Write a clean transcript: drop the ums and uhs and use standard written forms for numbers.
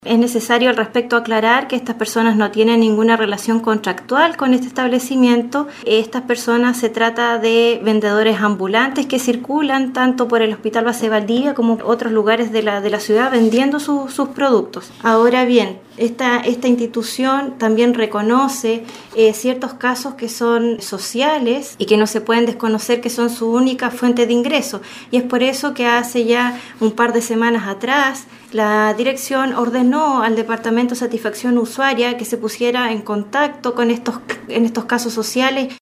Es necesario al respecto aclarar que estas personas no tienen ninguna relación contractual con este establecimiento. Estas personas se trata de vendedores ambulantes que circulan tanto por el Hospital Base Valdivia como otros lugares de la ciudad vendiendo sus productos. Ahora bien, esta institución también reconoce ciertos casos que son sociales y que no se pueden desconocer que son su única fuente de ingreso. Y es por eso que hace ya un par de semanas atrás la dirección ordenó al Departamento de Satisfacción Usuaria que se pusiera en contacto con en estos casos sociales.